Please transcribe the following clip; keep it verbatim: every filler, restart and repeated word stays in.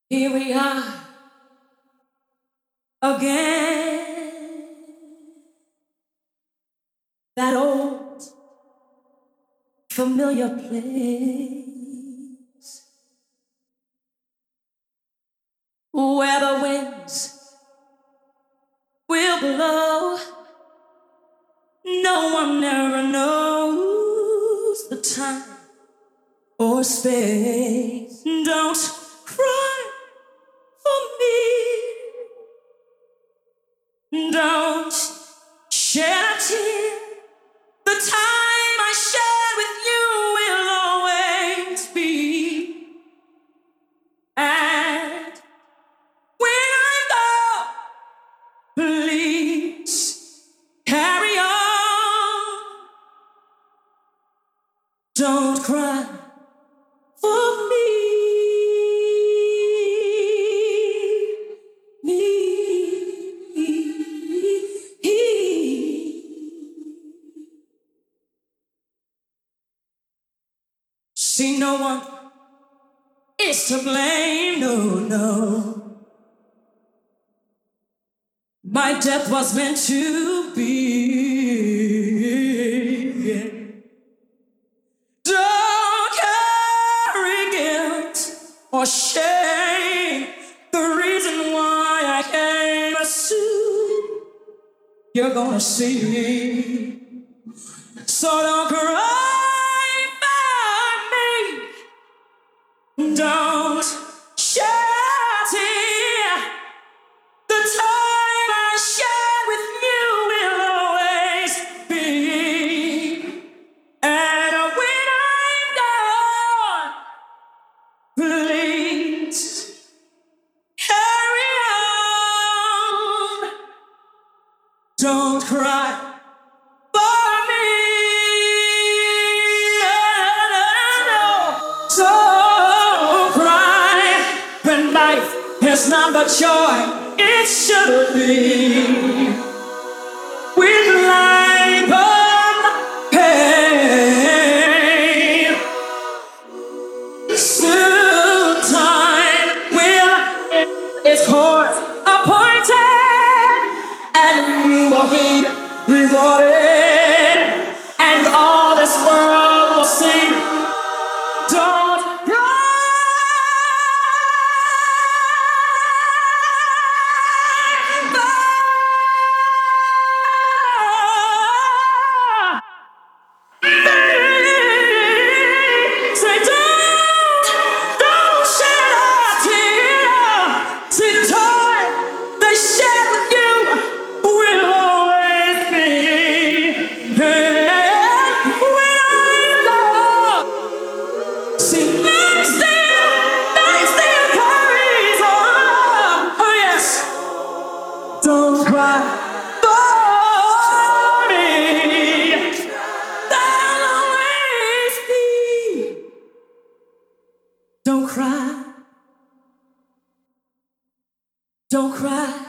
Here we are again, that old familiar place where the winds will blow. No one ever knows the time or space. Don't cry for me. Don't shed a tear. The time I share with you will always be. And when I go, please carry on. Don't cry for me. See, no one is to blame, no, no. My death was meant to be. Don't carry guilt or shame. The reason why I came to sue, you're gonna see. So don't cry. Don't shed a tear. The time I share with you will always be. And when I'm gone, please carry on. Don't cry for me. No, no, no. It's not the joy it should be. With life of pain, soon time will end its course appointed, and you will be rewarded, and all this world will sing. Don't Don't cry for me. There'll always be. Don't cry. Don't cry.